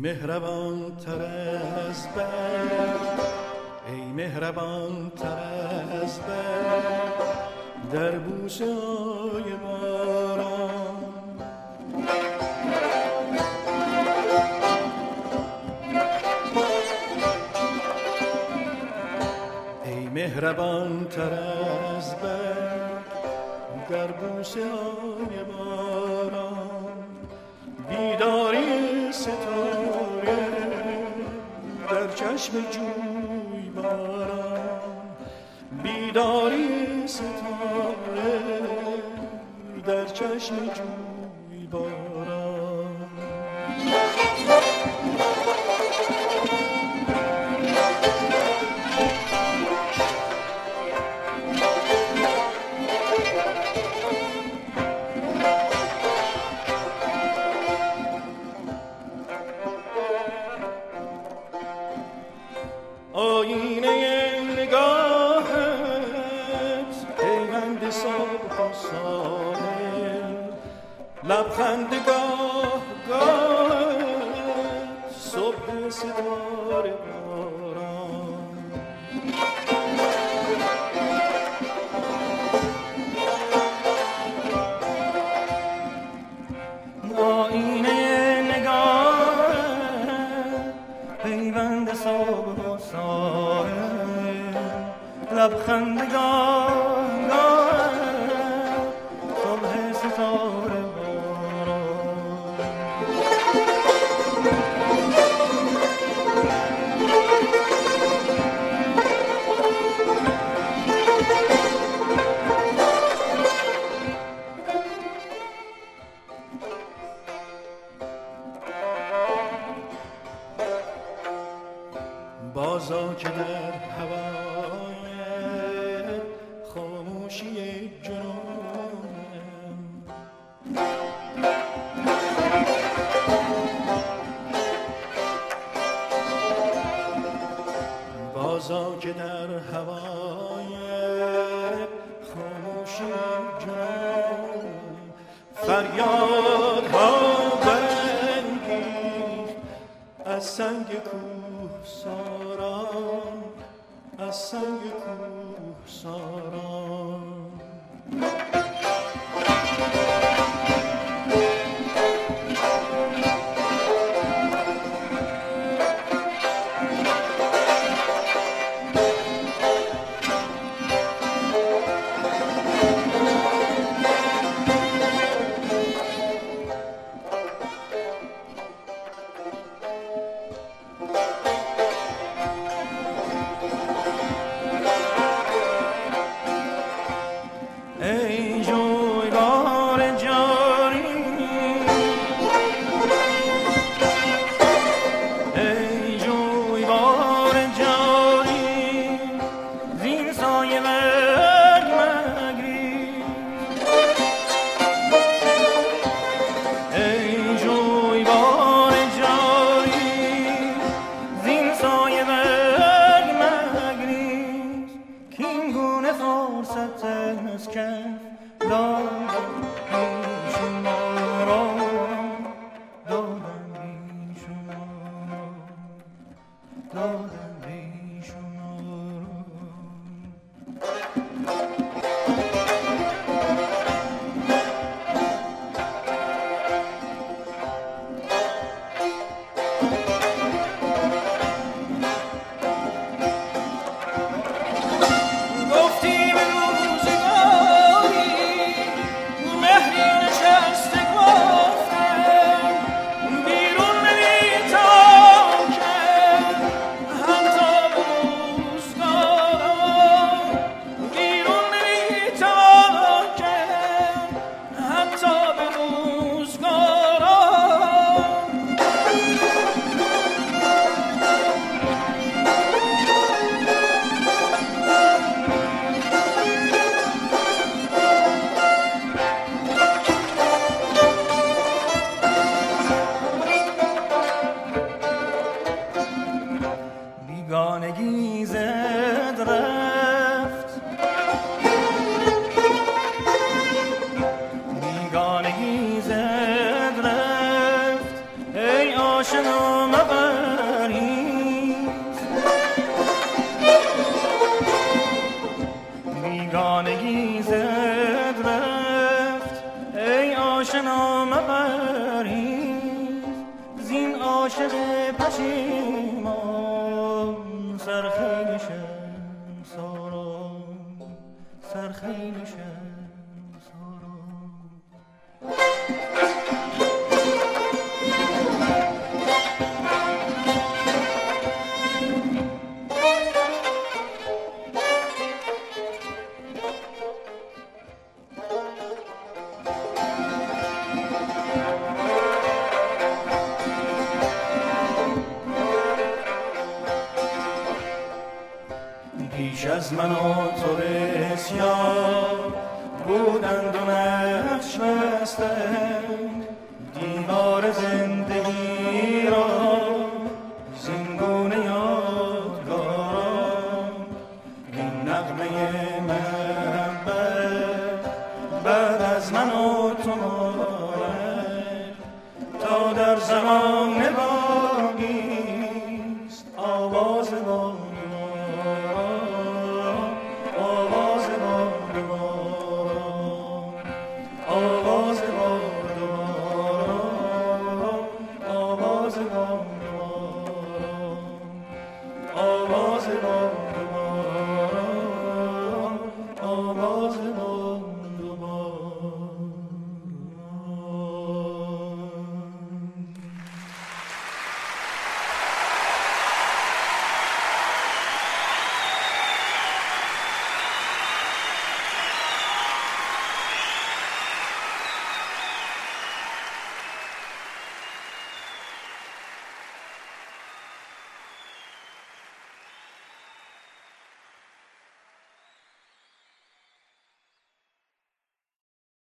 مهربان تر از برق، ای مهربان تر از برق در بوسه های باران. ای مهربان تر از برق در بوسه های باران، بیداری ستاره در چشم جوی باران، بیداری ستاره در چشم جوی باران. آینه نگاهت پیوند صبح و ساحل، لبخند گاه گاهت صبح ستاره باران. آینه نگاهت پیوند صبح و ساحل، لبخند گاه گاه صبح ستاره باران. بازا که در هوای خاموشی جنونم، بازا که در هوای خاموشی جنونم، فریادها برانگیخت از سنگ کوه ساران، از سنگ کوه ساران. گفتی به روزگاری مهری نام غریب زین عاشق پشیمان سرخیل شمساران سرخیل شمساران پیش از من و تو بسیار بودند و نقش بستند دیوار زندگی را زینگونه یادگاران این نغمه محبت بعد از من و تو ماند تا در زمان